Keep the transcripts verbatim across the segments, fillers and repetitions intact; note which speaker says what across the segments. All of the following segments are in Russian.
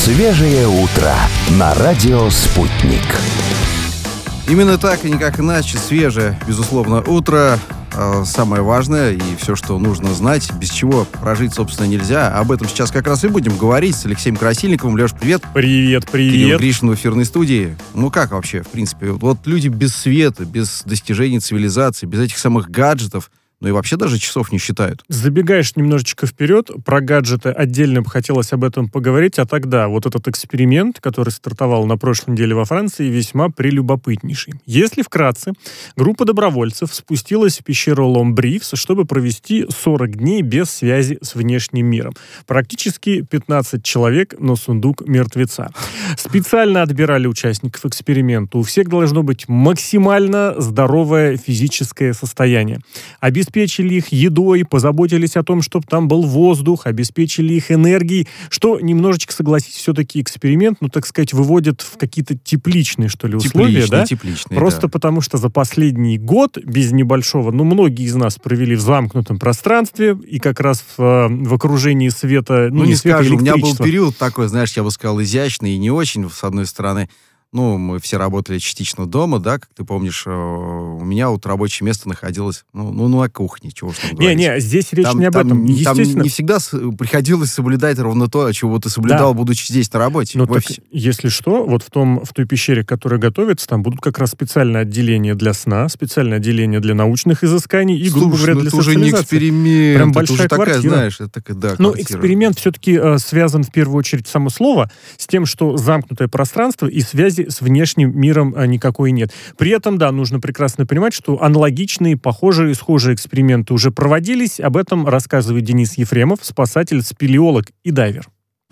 Speaker 1: Свежее утро на радио «Спутник».
Speaker 2: Именно так и никак иначе. Свежее, безусловно, утро. Самое важное и все, что нужно знать, без чего прожить, собственно, нельзя. Об этом сейчас как раз и будем говорить с Алексеем Красильниковым. Леш, привет.
Speaker 3: Привет, привет.
Speaker 2: Кирилл Гришин в эфирной студии. Ну как вообще, в принципе? Вот люди без света, без достижений цивилизации, без этих самых гаджетов, ну и вообще даже часов не считают.
Speaker 3: Забегаешь немножечко вперед, про гаджеты отдельно бы хотелось об этом поговорить, а тогда вот этот эксперимент, который стартовал на прошлой неделе во Франции, весьма прелюбопытнейший. Если вкратце, группа добровольцев спустилась в пещеру Ломбривс, чтобы провести сорок дней без связи с внешним миром. Практически пятнадцать человек на сундук мертвеца. Специально отбирали участников эксперимента. У всех должно быть максимально здоровое физическое состояние. Обеспечили Обеспечили их едой, позаботились о том, чтобы там был воздух, обеспечили их энергией, что немножечко, согласитесь, все-таки эксперимент, ну, так сказать, выводит в какие-то тепличные, что ли, условия,
Speaker 2: тепличные,
Speaker 3: да?
Speaker 2: Тепличные,
Speaker 3: Просто
Speaker 2: да.
Speaker 3: Потому что за последний год, без небольшого, ну, многие из нас провели в замкнутом пространстве и как раз в, в окружении света, ну,
Speaker 2: ну
Speaker 3: не
Speaker 2: не
Speaker 3: света,
Speaker 2: скажу, у меня был
Speaker 3: электричества.
Speaker 2: период такой, знаешь, я бы сказал, изящный и не очень, с одной стороны. Ну, мы все работали частично дома, да, как ты помнишь, у меня вот рабочее место находилось, ну, ну на кухне, чего уж там говорить.
Speaker 3: Не-не, здесь речь
Speaker 2: там,
Speaker 3: не об
Speaker 2: там,
Speaker 3: этом, естественно.
Speaker 2: Там не всегда приходилось соблюдать ровно то, чего ты соблюдал, да. будучи здесь на работе,
Speaker 3: ну,
Speaker 2: в
Speaker 3: так,
Speaker 2: офисе.
Speaker 3: Если что, вот в, том, в той пещере, которая готовится, там будут как раз специальное отделение для сна, специальное отделение для научных изысканий и, грубо
Speaker 2: Слушай,
Speaker 3: говоря,
Speaker 2: ну
Speaker 3: для
Speaker 2: это уже не эксперимент,
Speaker 3: Прям
Speaker 2: это
Speaker 3: большая
Speaker 2: уже такая,
Speaker 3: квартира.
Speaker 2: знаешь, это такая, да,
Speaker 3: Ну,
Speaker 2: квартира.
Speaker 3: эксперимент все-таки э, связан в первую очередь, само слово, с тем, что замкнутое пространство и связи с внешним миром а, никакой нет. При этом, да, нужно прекрасно понимать, что аналогичные, похожие, схожие эксперименты уже проводились. Об этом рассказывает Денис Ефремов, спасатель, спелеолог и дайвер.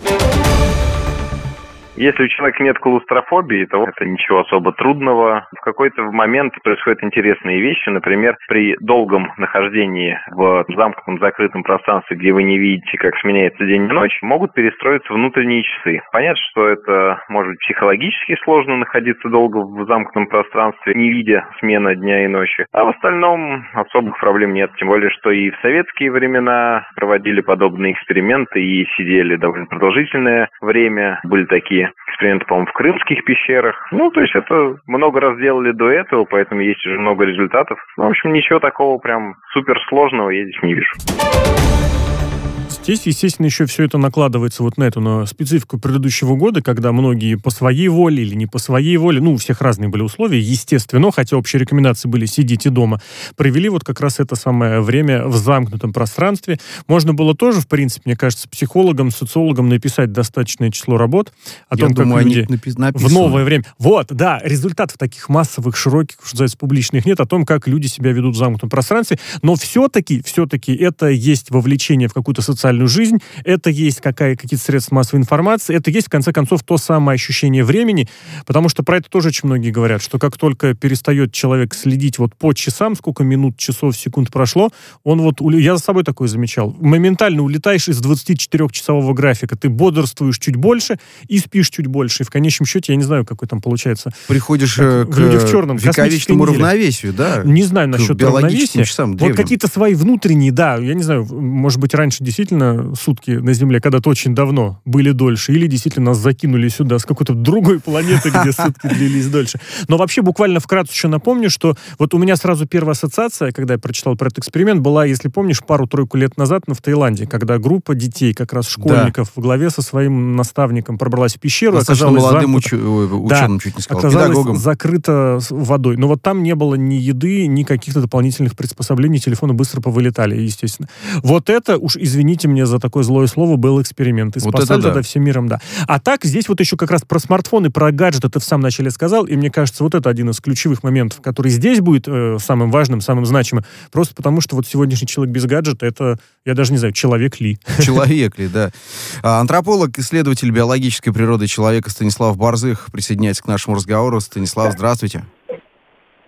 Speaker 4: Если у человека нет клаустрофобии, то это ничего особо трудного. В какой-то момент происходят интересные вещи. Например, при долгом нахождении в замкнутом закрытом пространстве, где вы не видите, как сменяется день и ночь, могут перестроиться внутренние часы. Понятно, что это может быть психологически сложно находиться долго в замкнутом пространстве, не видя смены дня и ночи. А в остальном особых проблем нет. Тем более, что и в советские времена проводили подобные эксперименты и сидели довольно продолжительное время. Были такие эксперименты, по-моему, в крымских пещерах. Ну, то есть это много раз делали до этого, поэтому есть уже много результатов. Ну, в общем, ничего такого прям суперсложного я здесь не вижу.
Speaker 3: Здесь, естественно, еще все это накладывается вот на эту на специфику предыдущего года, когда многие по своей воле или не по своей воле, ну, у всех разные были условия, естественно, хотя общие рекомендации были «сидите дома», провели вот как раз это самое время в замкнутом пространстве. Можно было тоже, в принципе, мне кажется, психологам, социологам написать достаточное число работ о
Speaker 2: Я
Speaker 3: том,
Speaker 2: думаю,
Speaker 3: как люди
Speaker 2: напи-
Speaker 3: в новое время... Вот, да, результатов таких массовых, широких, что называется, публичных нет, о том, как люди себя ведут в замкнутом пространстве, но все-таки, все-таки это есть вовлечение в какую-то социальную жизнь, это есть какая, какие-то средства массовой информации, это есть, в конце концов, то самое ощущение времени, потому что про это тоже очень многие говорят, что как только перестает человек следить вот по часам, сколько минут, часов, секунд прошло, он вот, я за собой такое замечал, моментально улетаешь из двадцатичетырёхчасового графика, ты бодрствуешь чуть больше и спишь чуть больше, и в конечном счете, я не знаю, какой там получается.
Speaker 2: Приходишь
Speaker 3: как,
Speaker 2: к
Speaker 3: люди в черном,
Speaker 2: вековечному равновесию, да?
Speaker 3: Не знаю насчет равновесия.
Speaker 2: Часам,
Speaker 3: вот какие-то свои внутренние, да, я не знаю, может быть, раньше действительно сутки на Земле когда-то очень давно были дольше, или действительно нас закинули сюда с какой-то другой планеты, где сутки длились дольше. Но вообще буквально вкратце еще напомню, что вот у меня сразу первая ассоциация, когда я прочитал про этот эксперимент, была, если помнишь, пару-тройку лет назад в Таиланде, когда группа детей, как раз школьников, да. во главе со своим наставником пробралась в пещеру.
Speaker 2: Достаточно молодым
Speaker 3: замкнута...
Speaker 2: ученым, да, чуть не сказал,
Speaker 3: оказалась
Speaker 2: педагогом.
Speaker 3: закрыта водой. Но вот там не было ни еды, ни каких-то дополнительных приспособлений, телефоны быстро повылетали, естественно. Вот это, уж извините меня за такое злое слово, был эксперимент. И
Speaker 2: вот
Speaker 3: спасали
Speaker 2: это да.
Speaker 3: тогда всем миром, да. А так, здесь вот еще как раз про смартфоны, про гаджеты ты в самом начале сказал, и мне кажется, вот это один из ключевых моментов, который здесь будет э, самым важным, самым значимым, просто потому что вот сегодняшний человек без гаджета, это, я даже не знаю, человек ли.
Speaker 2: Человек ли, да. А, антрополог, исследователь биологической природы человека Станислав Борзых присоединяется к нашему разговору. Станислав, здравствуйте.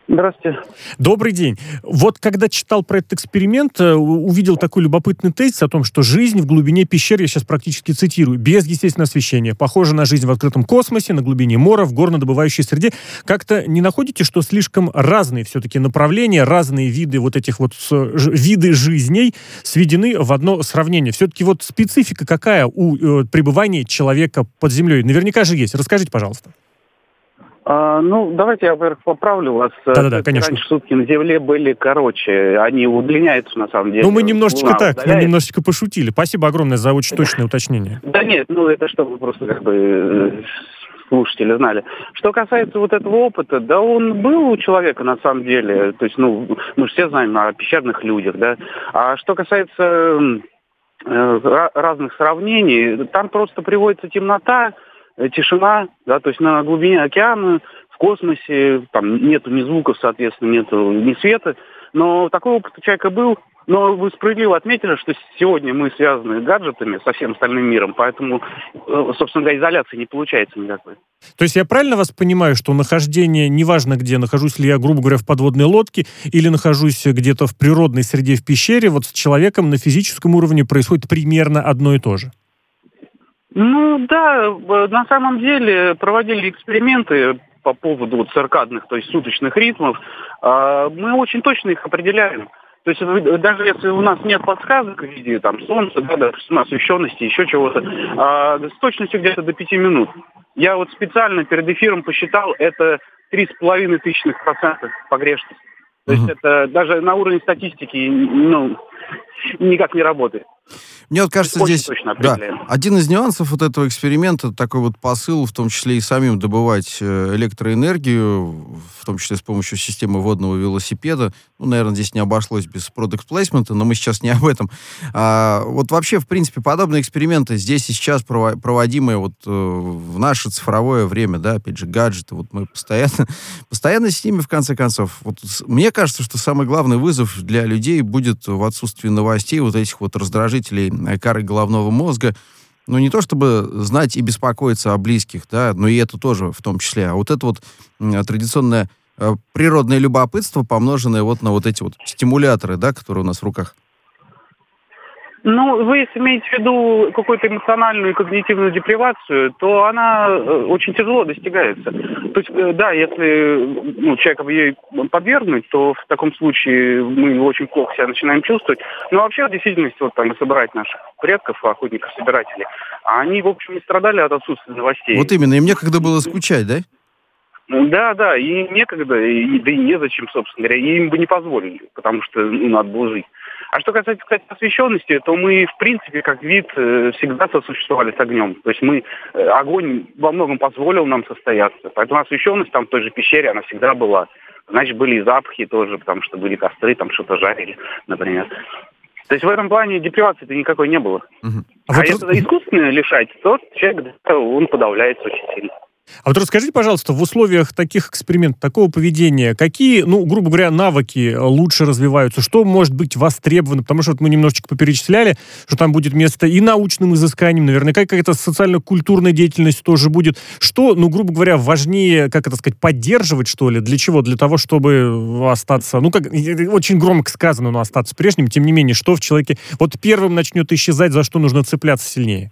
Speaker 5: Здравствуйте.
Speaker 3: Добрый день. Вот когда читал про этот эксперимент, увидел такой любопытный тезис о том, что жизнь в глубине пещер, я сейчас практически цитирую, без естественного освещения, похожа на жизнь в открытом космосе, на глубине моря, в горнодобывающей среде. Как-то не находите, что слишком разные все-таки направления, разные виды вот этих вот виды жизней сведены в одно сравнение? Все-таки вот специфика какая у э, пребывания человека под землей? Наверняка же есть. Расскажите, пожалуйста.
Speaker 5: А, ну, давайте я, во-первых, поправлю вас.
Speaker 3: Да-да-да, конечно.
Speaker 5: Раньше сутки на Земле были короче, они удлиняются, на самом деле.
Speaker 3: Ну, мы немножечко
Speaker 5: Луна
Speaker 3: так,
Speaker 5: удаляет.
Speaker 3: мы немножечко пошутили. Спасибо огромное за очень точное уточнение.
Speaker 5: Да нет, ну это чтобы просто как бы слушатели знали. Что касается вот этого опыта, да он был у человека на самом деле. То есть, ну, мы же все знаем о пещерных людях, да. А что касается э, разных сравнений, там просто приводится темнота, тишина, да, то есть на глубине океана, в космосе, там нету ни звуков, соответственно, нету ни света. Но такой опыт у человека был. Но вы справедливо отметили, что сегодня мы связаны гаджетами со всем остальным миром, поэтому, собственно говоря, изоляции не получается никакой.
Speaker 3: То есть я правильно вас понимаю, что нахождение, неважно где, нахожусь ли я, грубо говоря, в подводной лодке или нахожусь где-то в природной среде в пещере, вот с человеком на физическом уровне происходит примерно одно и то же?
Speaker 5: Ну да, на самом деле проводили эксперименты по поводу вот циркадных, то есть суточных ритмов. Мы очень точно их определяем. То есть даже если у нас нет подсказок в виде там, солнца, да, допустим, освещенности, еще чего-то, с точностью где-то до пяти минут. Я вот специально перед эфиром посчитал, это три с половиной тысячных процента погрешности. То есть это даже на уровне статистики, ну, никак не работает.
Speaker 2: Мне вот кажется,
Speaker 5: очень
Speaker 2: здесь
Speaker 5: да,
Speaker 2: один из нюансов вот этого эксперимента, такой вот посыл, в том числе и самим добывать электроэнергию, в том числе с помощью системы водного велосипеда. Ну, наверное, здесь не обошлось без product placement, но мы сейчас не об этом. А, вот вообще, в принципе, подобные эксперименты здесь и сейчас проводимые вот э, в наше цифровое время, да, опять же, гаджеты, вот мы постоянно, постоянно с ними, в конце концов. Вот, мне кажется, что самый главный вызов для людей будет в отсутствии новостей, вот этих вот раздражителей коры головного мозга, ну, не то чтобы знать и беспокоиться о близких, да, но и это тоже в том числе, а вот это вот традиционное э, природное любопытство, помноженное вот на вот эти вот стимуляторы, да, которые у нас в руках.
Speaker 5: Ну, вы если имеете в виду какую-то эмоциональную и когнитивную депривацию, то она очень тяжело достигается. То есть, да, если ну, человека ей подвергнуть, то в таком случае мы очень плохо себя начинаем чувствовать. Но вообще, в действительности, вот там, собирать наших предков, охотников-собирателей, они, в общем, не страдали от отсутствия новостей.
Speaker 2: Вот именно, им некогда было скучать, да?
Speaker 5: Да, да, и некогда, и, да и незачем, собственно говоря, и им бы не позволили, потому что ну, надо было жить. А что касается, кстати, освещенности, то мы, в принципе, как вид, всегда сосуществовали с огнем. То есть мы, огонь во многом позволил нам состояться. Поэтому освещенность там в той же пещере, она всегда была. Значит, были и запахи тоже, потому что были костры, там что-то жарили, например. То есть в этом плане депривации-то никакой не было. Uh-huh. А, а вот если раз... искусственно лишать, то человек, он подавляется очень сильно.
Speaker 3: А вот расскажите, пожалуйста, в условиях таких экспериментов, такого поведения, какие, ну, грубо говоря, навыки лучше развиваются? Что может быть востребовано? Потому что вот мы немножечко поперечисляли, что там будет место и научным изысканиям, наверняка какая-то социально-культурная деятельность тоже будет. Что, ну, грубо говоря, важнее, как это сказать, поддерживать, что ли? Для чего? Для того, чтобы остаться, ну, как очень громко сказано, но остаться прежним. Тем не менее, что в человеке вот первым начнет исчезать, за что нужно цепляться сильнее?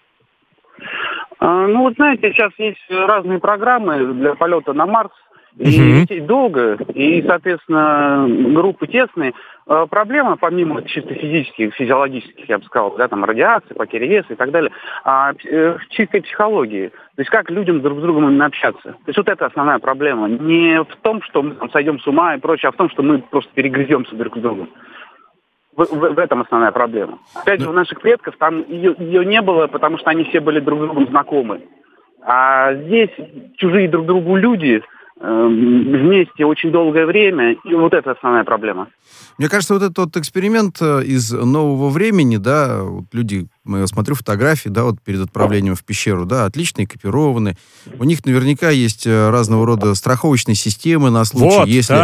Speaker 5: Ну, вот знаете, сейчас есть разные программы для полета на Марс, и
Speaker 3: uh-huh.
Speaker 5: лететь долго, и, соответственно, группы тесные. Проблема, помимо чисто физических, физиологических, я бы сказал, да, там, радиации, потери веса и так далее, а, в чистой психологии. То есть как людям друг с другом именно общаться. То есть вот это основная проблема. Не в том, что мы там, сойдем с ума и прочее, а в том, что мы просто перегрыземся друг с другом. В, в, в этом основная проблема. Опять же, у наших предков там ее, ее не было, потому что они все были друг с другом знакомы. А здесь чужие друг другу люди э, вместе очень долгое время, и вот это основная проблема.
Speaker 2: Мне кажется, вот этот вот эксперимент из нового времени, да, вот люди, я смотрю фотографии, да, вот перед отправлением в пещеру, да, отлично экипированы. У них наверняка есть разного рода страховочные системы на случай,
Speaker 3: вот,
Speaker 2: если...
Speaker 3: Да.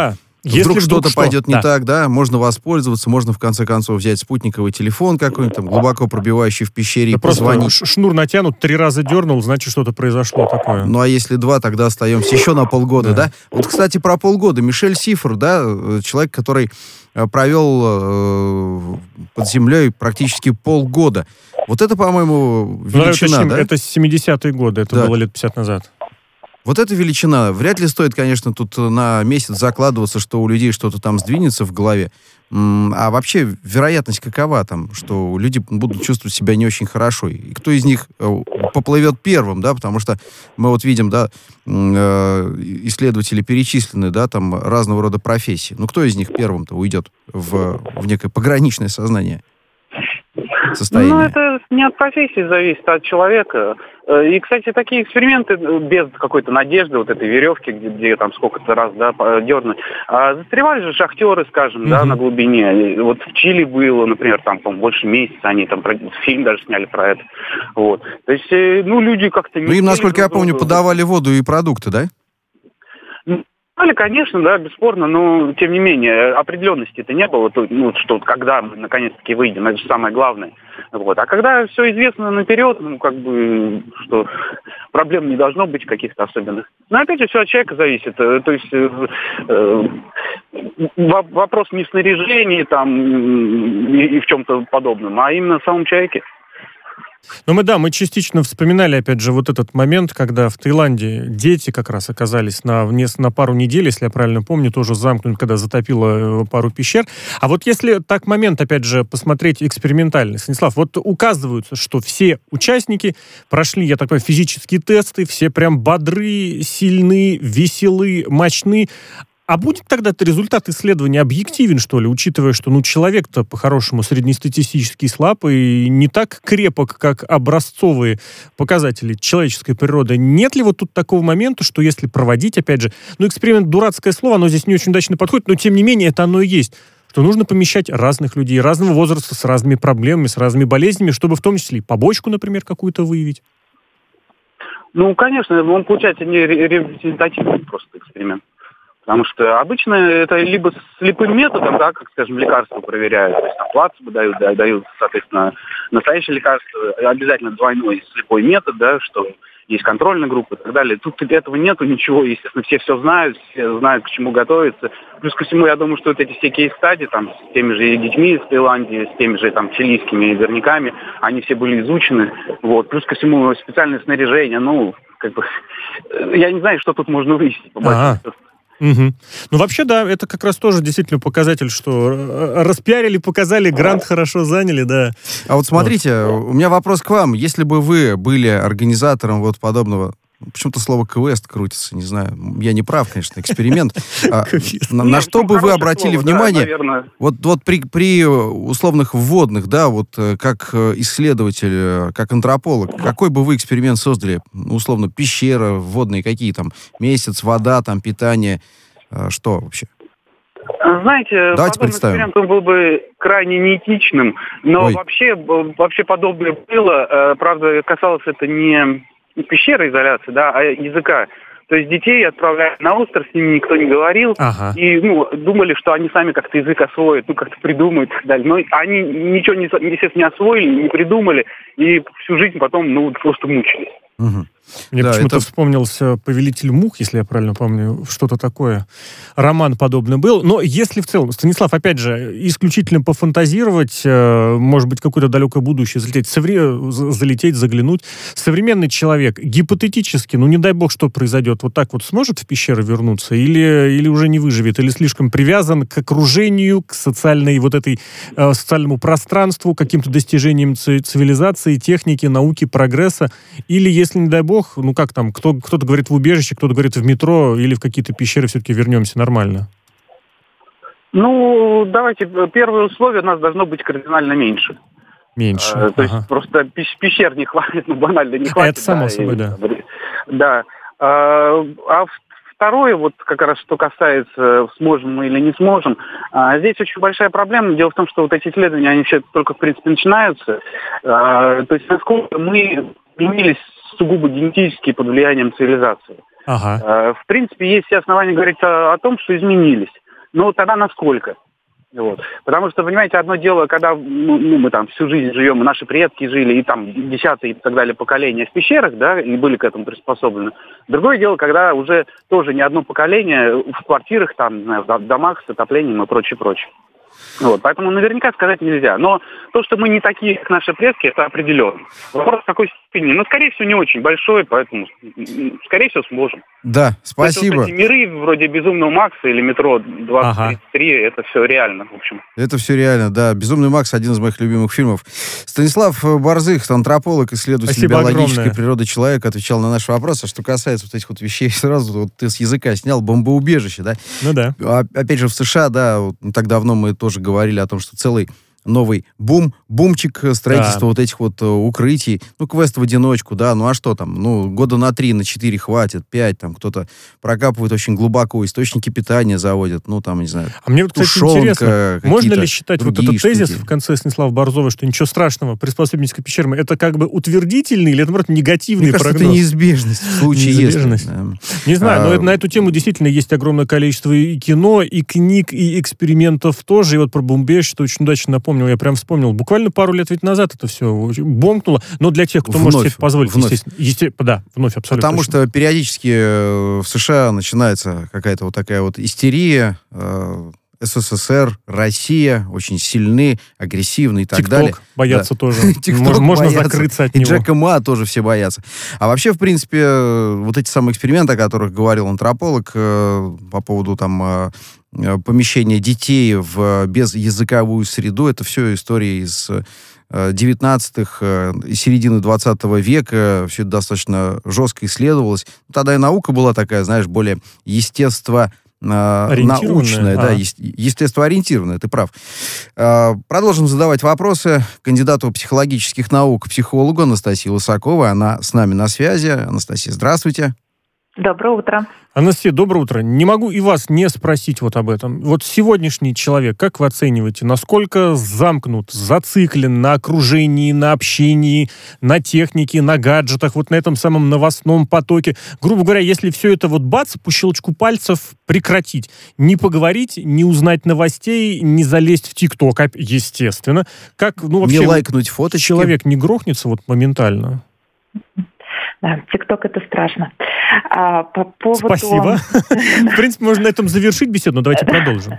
Speaker 3: Если
Speaker 2: вдруг,
Speaker 3: вдруг
Speaker 2: что-то
Speaker 3: что?
Speaker 2: пойдет не
Speaker 3: Да.
Speaker 2: так, да, можно воспользоваться, можно в конце концов взять спутниковый телефон какой-нибудь там глубоко пробивающий в пещере
Speaker 3: Да
Speaker 2: и
Speaker 3: просто
Speaker 2: позвонить.
Speaker 3: ш- шнур натянут, три раза дернул, значит, что-то произошло такое.
Speaker 2: Ну, а если два, тогда остаемся еще на полгода,
Speaker 3: Да.
Speaker 2: да? Вот, кстати, про полгода. Мишель Сифр, да, э, человек, который э, провел э, под землей практически полгода. Вот это, по-моему,
Speaker 3: Ну, давай
Speaker 2: величина,
Speaker 3: уточним,
Speaker 2: да?
Speaker 3: это семидесятые годы, это
Speaker 2: Да.
Speaker 3: было лет пятьдесят назад.
Speaker 2: Вот эта величина. Вряд ли стоит, конечно, тут на месяц закладываться, что у людей что-то там сдвинется в голове. М, А вообще вероятность какова там, что люди будут чувствовать себя не очень хорошо? И кто из них э, поплывет первым, да? Потому что мы вот видим, да, м, э, исследователи перечислены, да, там разного рода профессии. Ну, кто из них первым-то уйдет в, в некое пограничное сознание? Состояние.
Speaker 5: Ну, это не от профессии зависит, а от человека. Э, И, кстати, такие эксперименты э, без какой-то надежды, вот этой веревки, где, где там сколько-то раз, да, по- дернуть. А застревали же шахтеры, скажем, да,
Speaker 3: Мгм.
Speaker 5: на глубине. И вот в Чили было, например, там, по-моему, больше месяца, они там про- фильм даже сняли про это. Вот. То есть, э, ну, люди как-то... не
Speaker 2: Ну, им,
Speaker 5: хотели
Speaker 2: насколько я
Speaker 5: друг
Speaker 2: помню,
Speaker 5: друга-
Speaker 2: подавали воду и продукты, да?
Speaker 5: Ну, конечно, да, бесспорно, но, тем не менее, определенности-то не было, то, ну, что вот когда мы наконец-таки выйдем, это же самое главное. Вот. А когда все известно наперед, ну, как бы, что проблем не должно быть каких-то особенных. Но, опять же, все от человека зависит. Э, То есть, э, э, во- вопрос не в снаряжении там, м, и, и в чем-то подобном, а именно в самом человеке.
Speaker 3: Ну, мы, да, мы частично вспоминали, опять же, вот этот момент, когда в Таиланде дети как раз оказались на, вниз, на пару недель, если я правильно помню, тоже замкнуты, когда затопило э, пару пещер. А вот если так момент, опять же, посмотреть экспериментальный, Станислав, вот указываются, что все участники прошли, я так понимаю, физические тесты, все прям бодры, сильны, веселы, мощны. А будет тогда-то результат исследования объективен, что ли, учитывая, что ну, человек-то по-хорошему среднестатистически слаб и не так крепок, как образцовые показатели человеческой природы? Нет ли вот тут такого момента, что если проводить, опять же, ну, эксперимент — дурацкое слово, оно здесь не очень удачно подходит, но тем не менее это оно и есть, что нужно помещать разных людей, разного возраста, с разными проблемами, с разными болезнями, чтобы в том числе и побочку, например, какую-то выявить?
Speaker 5: Ну, конечно, он получается не ре- репрезентативный просто эксперимент. Потому что обычно это либо слепым методом, да, как, скажем, лекарства проверяют, то есть там плацебо дают, да, дают, соответственно, настоящее лекарство, обязательно двойной слепой метод, да, что есть контрольная группа и так далее. Тут этого нету ничего, естественно, все все знают, все знают, к чему готовиться. Плюс ко всему, я думаю, что вот эти все кейс-стади, там, с теми же детьми из Таиланде, с теми же, там, чилийскими верняками, они все были изучены, вот. Плюс ко всему, специальное снаряжение, ну, как бы, я не знаю, что тут можно выяснить, по большому счету.
Speaker 3: Угу. Ну, вообще, да, это как раз тоже действительно показатель, что э, распиарили, показали, грант хорошо заняли, да.
Speaker 2: А вот смотрите, у меня вопрос к вам. Если бы вы были организатором вот подобного, почему-то слово квест крутится, не знаю, я не прав, конечно, эксперимент. А, на, на что бы вы обратили внимание? Вот, вот при, при условных вводных, да, вот э, как э, исследователь, э, как антрополог, какой бы вы эксперимент создали? Ну, условно, пещера, вводные какие там, месяц, вода, там, питание, э, что вообще?
Speaker 5: Знаете,
Speaker 2: Давайте
Speaker 5: подобный
Speaker 2: представим.
Speaker 5: эксперимент он был бы крайне неэтичным, но
Speaker 2: Ой.
Speaker 5: вообще, б- вообще подобное было. Э, Правда, касалось это не пещеры изоляции, да, а языка. То есть детей отправляли на остров, с ними никто не говорил.
Speaker 3: Ага.
Speaker 5: И, ну, думали, что они сами как-то язык освоят, ну, как-то придумают и так далее. Но они ничего, не, естественно, не освоили, не придумали, и всю жизнь потом, ну, просто мучились.
Speaker 2: Угу.
Speaker 3: Мне
Speaker 2: Да,
Speaker 3: почему-то
Speaker 2: это-
Speaker 3: вспомнился «Повелитель мух», если я правильно помню, что-то такое. Роман подобный был. Но если в целом, Станислав, опять же, исключительно пофантазировать, э, может быть, какое-то далекое будущее залететь, совре- за- залететь, заглянуть, современный человек гипотетически, ну не дай бог, что произойдет, вот так вот сможет в пещеру вернуться или, или уже не выживет, или слишком привязан к окружению, к социальной вот этой, э, социальному пространству, к каким-то достижениям ци- цивилизации, техники, науки, прогресса, или если, не дай бог, ну как там, кто, кто-то говорит в убежище, кто-то говорит в метро, или в какие-то пещеры все-таки вернемся нормально?
Speaker 5: Ну, давайте, первое условие у нас должно быть кардинально меньше.
Speaker 3: Меньше.
Speaker 5: А, то есть
Speaker 3: Ага.
Speaker 5: просто пещ- пещер не хватит, ну банально не хватит.
Speaker 3: Это само
Speaker 5: да,
Speaker 3: собой,
Speaker 5: и-
Speaker 3: да.
Speaker 5: Да. А, а в- второе, вот как раз что касается, сможем мы или не сможем, а, здесь очень большая проблема. Дело в том, что вот эти исследования, они все только, в принципе, начинаются. А, то есть насколько мы изменились сугубо генетически под влиянием цивилизации.
Speaker 3: Ага.
Speaker 5: А, в принципе, есть все основания говорить о, о том, что изменились. Но тогда насколько? Вот. Потому что, понимаете, одно дело, когда ну, мы там всю жизнь живем, и наши предки жили, и там десятые и так далее поколения в пещерах, да, и были к этому приспособлены. Другое дело, когда уже тоже не одно поколение в квартирах, там, в домах с отоплением и прочее, прочее. Вот, поэтому наверняка сказать нельзя. Но то, что мы не такие, как наши предки, это определенно. Вопрос в какой степени? Ну, скорее всего, не очень большой, поэтому, скорее всего, сможем.
Speaker 2: Да, спасибо.
Speaker 5: Вот эти миры вроде «Безумного Макса» или «Метро двадцать тридцать три», ага. Это все реально, в общем.
Speaker 2: Это все реально, да. «Безумный Макс» — один из моих любимых фильмов. Станислав Борзых, антрополог, исследователь
Speaker 3: Спасибо
Speaker 2: биологической
Speaker 3: огромное.
Speaker 2: природы человека, отвечал на наши вопросы. А что касается вот этих вот вещей, сразу вот ты с языка снял бомбоубежище, да?
Speaker 3: Ну да.
Speaker 2: А, опять же, в США, да, вот, не так давно мы тоже говорили о том, что целый новый бум, бумчик строительства да. вот этих вот uh, укрытий. Ну, квест в одиночку, да, ну а что там? Ну, года на три, на четыре хватит, пять, там кто-то прокапывает очень глубоко, источники питания заводят, ну, там, не знаю,
Speaker 3: А мне вот, кстати,
Speaker 2: тушенка,
Speaker 3: интересно, можно ли считать вот этот
Speaker 2: штуки.
Speaker 3: тезис в конце Станислава Борзова, что ничего страшного, приспособительской пещеры, это как бы утвердительный или, наоборот, негативный
Speaker 2: Мне кажется,
Speaker 3: прогноз?
Speaker 2: это неизбежность в случае,
Speaker 3: неизбежность.
Speaker 2: если... Да.
Speaker 3: Не знаю,
Speaker 2: а,
Speaker 3: но это, на эту тему действительно есть огромное количество и кино, и книг, и экспериментов тоже. И вот про бомбеж, что очень удачно напомнил, я прям вспомнил. Буквально пару лет ведь назад это все бомкнуло. Но для тех, кто
Speaker 2: вновь,
Speaker 3: может себе позволить,
Speaker 2: вновь.
Speaker 3: естественно, естественно. Да, вновь, абсолютно.
Speaker 2: Потому
Speaker 3: точно.
Speaker 2: что периодически в США начинается какая-то вот такая вот истерия. СССР, Россия очень сильны, агрессивны и так
Speaker 3: TikTok
Speaker 2: далее.
Speaker 3: боятся
Speaker 2: да.
Speaker 3: тоже.
Speaker 2: TikTok
Speaker 3: Можно
Speaker 2: боятся.
Speaker 3: закрыться от
Speaker 2: и
Speaker 3: него.
Speaker 2: И Джека Ма тоже все боятся. А вообще, в принципе, вот эти самые эксперименты, о которых говорил антрополог, по поводу там помещения детей в безязыковую среду, это все истории из девятнадцатых и середины двадцатого века. Все это достаточно жестко исследовалось. Тогда и наука была такая, знаешь, более естественно научная, да,
Speaker 3: а.
Speaker 2: естествоориентированная, ты прав. Продолжим задавать вопросы кандидату психологических наук, психологу Анастасии Лысаковой. Она с нами на связи. Анастасия, здравствуйте.
Speaker 6: Доброе утро.
Speaker 3: Анастасия, доброе утро. Не могу и вас не спросить вот об этом. Вот сегодняшний человек, как вы оцениваете, насколько замкнут, зациклен на окружении, на общении, на технике, на гаджетах, вот на этом самом новостном потоке? Грубо говоря, если все это вот бац, по щелчку пальцев прекратить, не поговорить, не узнать новостей, не залезть в ТикТок, естественно, как, ну вообще...
Speaker 2: Не лайкнуть фоточки.
Speaker 3: Человек не грохнется вот моментально?
Speaker 6: Да, ТикТок — это страшно. А, по поводу...
Speaker 3: Спасибо. В принципе, можно на этом завершить беседу, но давайте продолжим.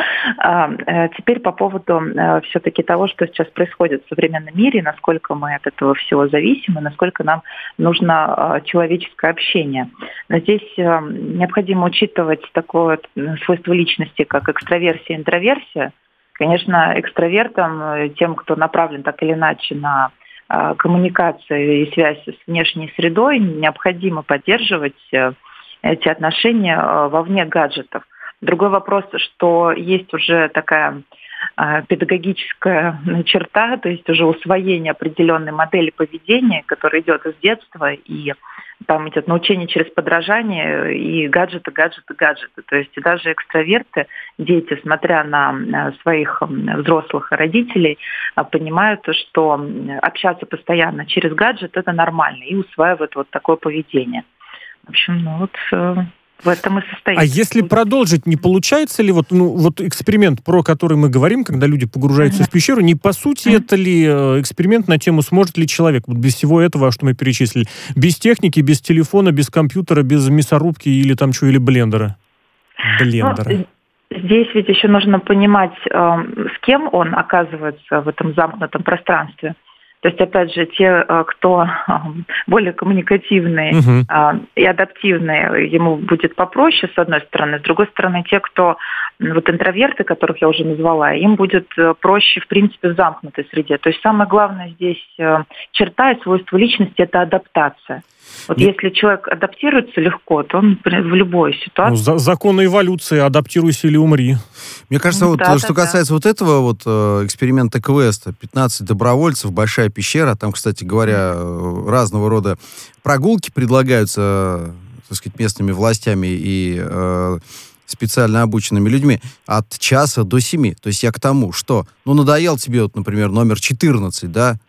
Speaker 6: Теперь по поводу все-таки того, что сейчас происходит в современном мире, насколько мы от этого всего зависим, и насколько нам нужно человеческое общение. Но здесь необходимо учитывать такое свойство личности, как экстраверсия и интроверсия. Конечно, экстравертам, тем, кто направлен так или иначе на коммуникацию и связь с внешней средой, необходимо поддерживать эти отношения вовне гаджетов. Другой вопрос, что есть уже такая педагогическая черта, то есть уже усвоение определенной модели поведения, которая идет из детства, и там идет научение через подражание, и гаджеты, гаджеты, гаджеты. То есть даже экстраверты, дети, смотря на своих взрослых родителей, понимают, что общаться постоянно через гаджет – это нормально, и усваивают вот такое поведение. В общем, ну вот... В этом и состоит.
Speaker 3: А если продолжить, не получается ли вот, ну, вот эксперимент, про который мы говорим, когда люди погружаются uh-huh. в пещеру, не по сути uh-huh. это ли эксперимент на тему, сможет ли человек вот без всего этого, что мы перечислили, без техники, без телефона, без компьютера, без мясорубки или там что, или блендера? Блендера.
Speaker 6: Ну, здесь ведь еще нужно понимать, с кем он оказывается в этом замкнутом пространстве. То есть, опять же, те, кто более коммуникативные uh-huh. и адаптивные, ему будет попроще, с одной стороны. С другой стороны, те, кто вот интроверты, которых я уже назвала, им будет проще, в принципе, в замкнутой среде. То есть, самое главное здесь черта и свойство личности – это адаптация. Вот Нет. если человек адаптируется легко, то он в любой ситуации...
Speaker 3: Ну, за, законы эволюции, адаптируйся или умри.
Speaker 2: Мне кажется,
Speaker 6: ну,
Speaker 2: вот,
Speaker 6: да,
Speaker 2: что
Speaker 6: да,
Speaker 2: касается да. вот этого вот эксперимента квеста, пятнадцать добровольцев, большая пещера, там, кстати говоря, разного рода прогулки предлагаются, так сказать, местными властями и э, специально обученными людьми от часа до семи. То есть я к тому, что, ну, надоел тебе, вот, например, номер четырнадцать, да,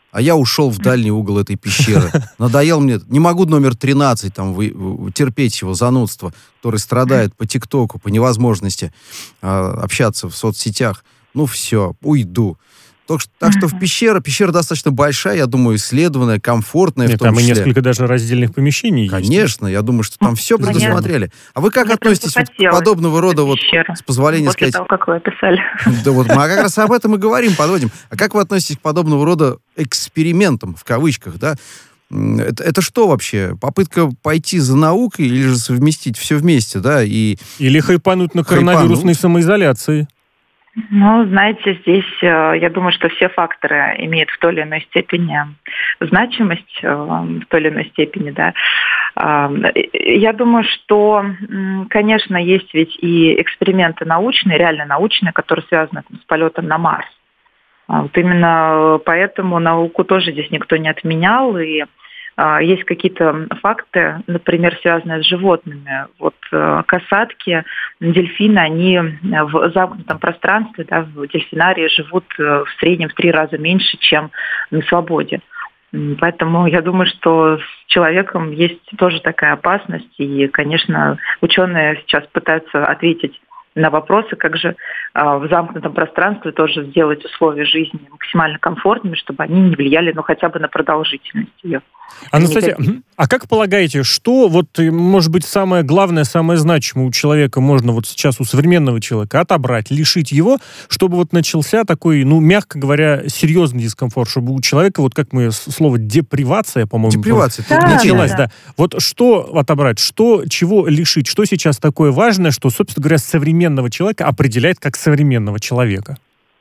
Speaker 2: а я ушел в дальний угол этой пещеры. Надоел мне, не могу номер тринадцать там вы, вы, терпеть его занудство, который страдает по ТикТоку, по невозможности э, общаться в соцсетях. Ну все, уйду. Так что, так что в пещера, пещера достаточно большая, я думаю, исследованная, комфортная.
Speaker 3: Нет,
Speaker 2: в том
Speaker 3: там
Speaker 2: числе.
Speaker 3: и несколько даже раздельных помещений
Speaker 2: Конечно, есть. Я думаю, что там все
Speaker 6: Понятно.
Speaker 2: предусмотрели. А вы как
Speaker 6: Мне
Speaker 2: относитесь вот к подобного рода, вот, с позволения
Speaker 6: после
Speaker 2: сказать...
Speaker 6: того, как вы описали.
Speaker 2: Да вот мы как раз об этом и говорим, подводим. А как вы относитесь к подобного рода экспериментам, в кавычках, да? Это, это что вообще? Попытка пойти за наукой или же совместить все вместе, да? И...
Speaker 3: Или хайпануть на
Speaker 2: Хайпануть.
Speaker 3: коронавирусной самоизоляции?
Speaker 6: Ну, знаете, здесь, я думаю, что все факторы имеют в той или иной степени значимость, в той или иной степени, да. Я думаю, что, конечно, есть ведь и эксперименты научные, реально научные, которые связаны с полетом на Марс. Вот именно поэтому науку тоже здесь никто не отменял, и есть какие-то факты, например, связанные с животными. Вот касатки, дельфины, они в замкнутом пространстве, да, в дельфинарии живут в среднем в три раза меньше, чем на свободе. Поэтому я думаю, что с человеком есть тоже такая опасность. И, конечно, ученые сейчас пытаются ответить на вопросы, как же в замкнутом пространстве тоже сделать условия жизни максимально комфортными, чтобы они не влияли, ну, хотя бы на продолжительность ее.
Speaker 3: Анастасия, а как полагаете, что, вот, может быть, самое главное, самое значимое у человека можно вот сейчас, у современного человека, отобрать, лишить его, чтобы вот начался такой, ну, мягко говоря, серьезный дискомфорт, чтобы у человека, вот как мы слово депривация, по-моему,
Speaker 2: Депривация,
Speaker 6: да,
Speaker 3: началась,
Speaker 6: да,
Speaker 3: да.
Speaker 6: да.
Speaker 3: Вот что отобрать, что, чего лишить, что сейчас такое важное, что, собственно говоря, современного человека определяет как современного человека?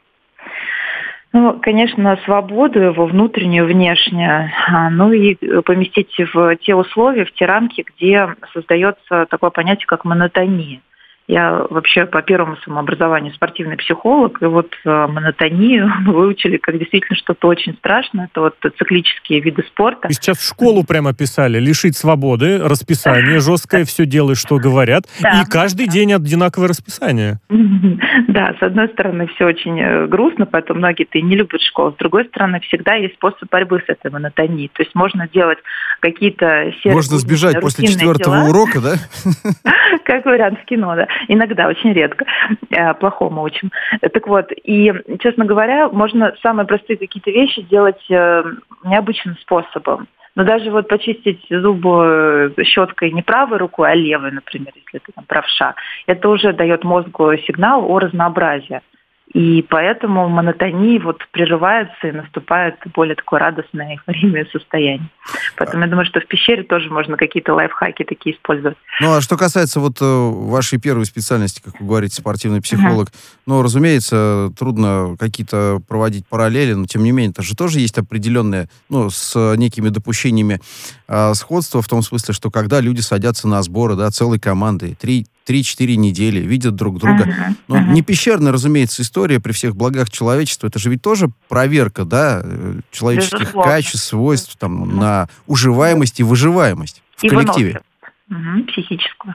Speaker 6: Ну, конечно, свободу его внутреннюю, внешнюю, ну и поместить в те условия, в те рамки, где создается такое понятие, как монотония. Я вообще по первому своему образованию спортивный психолог, и вот монотонию мы выучили как действительно что-то очень страшное. Это вот циклические виды спорта.
Speaker 3: И сейчас в школу прямо писали, лишить свободы, расписание жесткое, все делаешь, что говорят,
Speaker 6: Да,
Speaker 3: и каждый
Speaker 6: да.
Speaker 3: день одинаковое расписание.
Speaker 6: Да, с одной стороны, все очень грустно, поэтому многие-то и не любят школу. С другой стороны, всегда есть способ борьбы с этой монотонией. То есть можно делать какие-то серые,
Speaker 2: Можно сбежать после четвертого
Speaker 6: дела.
Speaker 2: урока, да?
Speaker 6: Как вариант в кино, да. Иногда, очень редко. Плохому очень. Так вот, и, честно говоря, можно самые простые какие-то вещи делать необычным способом. Но даже вот почистить зубы щеткой не правой рукой, а левой, например, если ты там правша, это уже дает мозгу сигнал о разнообразии. И поэтому монотония вот прерывается и наступает более такое радостное эйфорийное состояние. Поэтому я думаю, что в пещере тоже можно какие-то лайфхаки такие использовать.
Speaker 2: Ну, а что касается вот вашей первой специальности, как вы говорите, спортивный психолог, uh-huh. ну, разумеется, трудно какие-то проводить параллели, но тем не менее, это же тоже есть определенные, ну, с некими допущениями э, сходства в том смысле, что когда люди садятся на сборы, да, целой командой, три три-четыре недели, видят друг друга. Uh-huh. Ну, uh-huh. не пещерная, разумеется, история при всех благах человечества. Это же ведь тоже проверка, да, человеческих
Speaker 6: Безусловно.
Speaker 2: качеств, свойств, там, uh-huh. на уживаемость и выживаемость в
Speaker 6: и
Speaker 2: коллективе.
Speaker 6: Угу, психическую.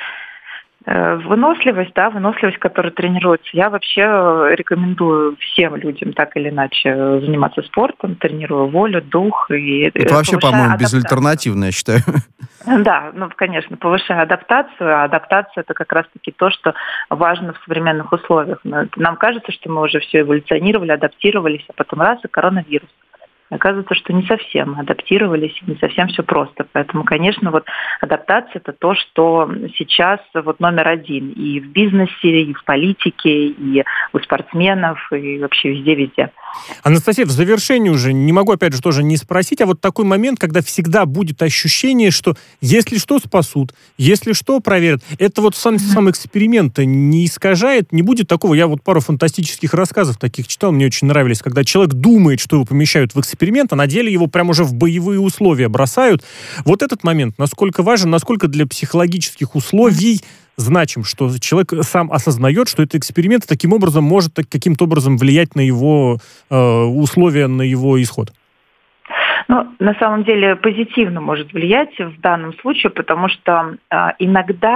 Speaker 6: Выносливость, да, выносливость, которая тренируется. Я вообще рекомендую всем людям так или иначе заниматься спортом, тренирую волю, дух. И
Speaker 2: это вообще, по-моему,
Speaker 6: адаптацию.
Speaker 2: Безальтернативно, я считаю.
Speaker 6: Да, ну, конечно, повышая адаптацию. А адаптация – это как раз-таки то, что важно в современных условиях. Нам кажется, что мы уже все эволюционировали, адаптировались, а потом раз – и коронавирус. Оказывается, что не совсем адаптировались, не совсем все просто. Поэтому, конечно, вот адаптация – это то, что сейчас вот номер один и в бизнесе, и в политике, и у спортсменов, и вообще везде-везде.
Speaker 3: Анастасия, в завершении уже не могу, опять же, тоже не спросить, а вот такой момент, когда всегда будет ощущение, что если что, спасут, если что, проверят. Это вот сам, сам эксперимент не искажает, не будет такого. Я вот пару фантастических рассказов таких читал, мне очень нравились, когда человек думает, что его помещают в эксперимент, а на деле его прямо уже в боевые условия бросают. Вот этот момент, насколько важен, насколько для психологических условий значим, что человек сам осознает, что это эксперимент, таким образом может каким-то образом влиять на его э, условия, на его исход.
Speaker 6: Ну, на самом деле позитивно может влиять в данном случае, потому что э, иногда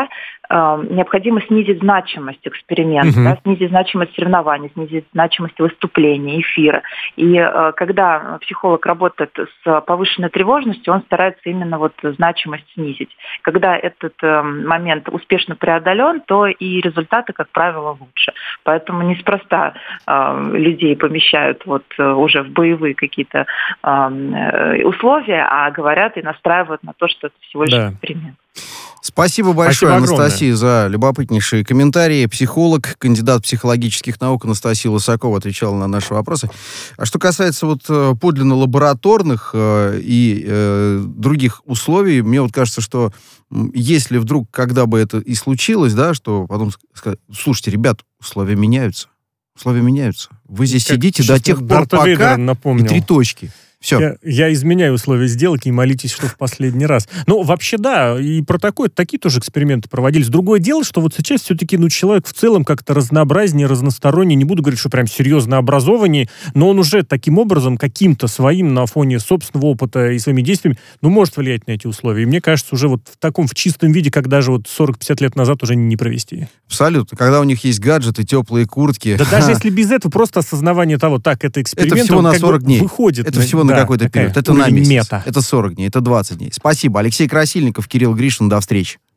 Speaker 6: необходимо снизить значимость эксперимента,
Speaker 3: Угу.
Speaker 6: да, снизить значимость соревнований, снизить значимость выступления, эфира. И когда психолог работает с повышенной тревожностью, он старается именно вот значимость снизить. Когда этот момент успешно преодолен, то и результаты, как правило, лучше. Поэтому неспроста людей помещают вот уже в боевые какие-то условия, а говорят и настраивают на то, что это всего лишь
Speaker 3: Да.
Speaker 6: эксперимент.
Speaker 2: Спасибо большое,
Speaker 3: Спасибо
Speaker 2: Анастасия, за любопытнейшие комментарии. Психолог, кандидат психологических наук Анастасия Лысакова отвечала на наши вопросы. А что касается вот подлинно лабораторных э, и э, других условий, мне вот кажется, что если вдруг, когда бы это и случилось, да, что потом сказать, слушайте, ребят, условия меняются. Условия меняются. Вы здесь
Speaker 3: Как
Speaker 2: сидите
Speaker 3: сейчас
Speaker 2: до тех пор,
Speaker 3: Дарта
Speaker 2: пока
Speaker 3: Вейдера напомнил.
Speaker 2: и три точки. Все.
Speaker 3: Я, я изменяю условия сделки и молитесь, что в последний раз. Ну, вообще, да, и про такое, такие тоже эксперименты проводились. Другое дело, что вот сейчас все-таки, ну, человек в целом как-то разнообразнее, разносторонний, не буду говорить, что прям серьезно образованнее, но он уже таким образом, каким-то своим на фоне собственного опыта и своими действиями, ну, может влиять на эти условия. И мне кажется, уже вот в таком, в чистом виде, как даже вот сорок-пятьдесят лет назад уже не провести.
Speaker 2: Абсолютно. Когда у них есть гаджеты, теплые куртки.
Speaker 3: Да даже если без этого, просто осознавание того, так, это эксперимент,
Speaker 2: это всего
Speaker 3: он
Speaker 2: на
Speaker 3: как бы
Speaker 2: сорок дней.
Speaker 3: выходит.
Speaker 2: Это всего на
Speaker 3: да,
Speaker 2: какой-то
Speaker 3: такая
Speaker 2: период. Это на
Speaker 3: уровень
Speaker 2: месяц.
Speaker 3: мета.
Speaker 2: Это сорок дней, это двадцать дней. Спасибо. Алексей Красильников, Кирилл Гришин. До встречи.